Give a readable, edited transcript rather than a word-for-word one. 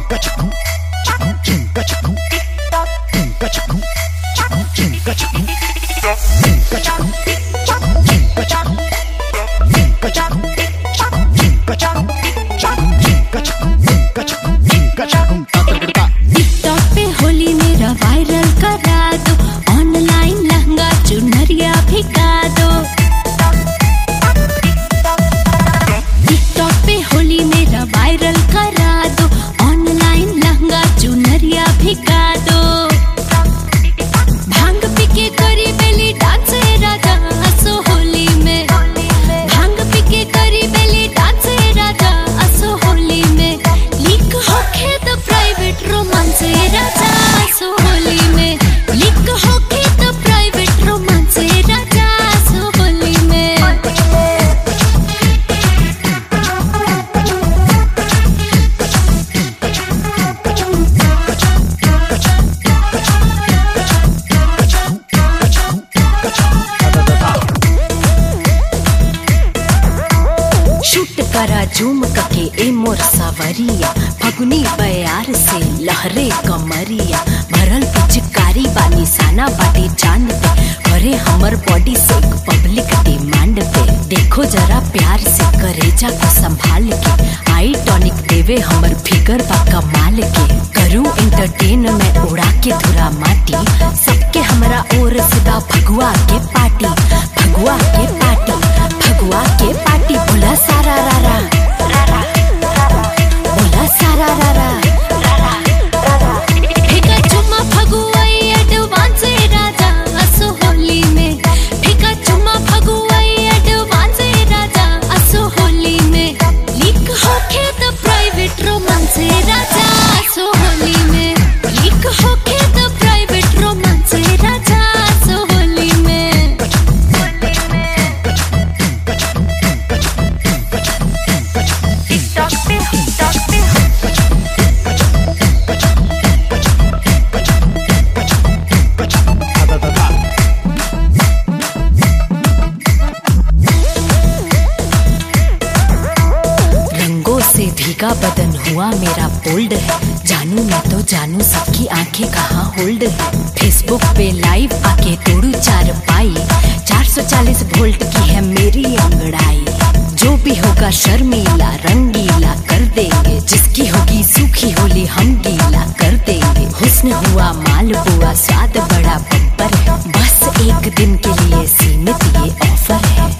TikTok पे होली मेरा viral करा दो, ऑनलाइन लहंगा चुनरिया भिगा दो। टिकटॉक पे होली मेरा वायरल करा दो, ऑनलाइन लहंगा चुनरिया भिगा दो। भांग पी के करी बेली डांस राजा असो होली में, भांग पी के करी बेली डांस राजा असो होली में। लीक होखे तो प्राइवेट रोमांस राजा असो होली में, लीक होखे तो प्राइवेट रोमांस राजा असो होली में। शूट करा झूम कके ए मोर सावरिया, फगुनी बयार से लहरे कमरिया। भरल पिचकारी बानी साना बाटे चांद पे, भरे हमर बॉडी से पब्लिक डिमांड पे। देखो जरा प्यार से करेजा को संभाल के, आई टॉनिक देवे हमर फिगर बा कमाल के। करूं एंटरटेन में उड़ा के धुरा माटी, सबके हमरा ओर सीधा भगुआ के पार्टी, भगुआ के पार्टी, भगुआ के पार्टी। बोला सारा रारा, बोला सारा रारा, फिका चुम्मा भगुआई एडवांस राजा असो होली में, फिका चुम्मा भगुआई एडवांस राजा असो होली में। लीक होखे तो प्राइवेट रोमांस राजा असो होली में, लीक होखे तो प्राइवेट रोमांस राजा असो होली में। टिकटॉक पे रंगों से भीगा बदन हुआ मेरा बोल्ड है, जानू मैं तो जानू सबकी आंखें कहाँ होल्ड है। फेसबुक पे लाइव आके तोड़ू चार पाई, 440 वोल्ट की है मेरी अंगड़ाई। जो भी होगा शर्मीला रंगीला कर देंगे, जिसकी होगी सूखी होली हम गीला कर देंगे। हुस्न हुआ माल हुआ स्वाद बड़ा बम्पर है, बस एक दिन के लिए सीमित ये ऑफर है।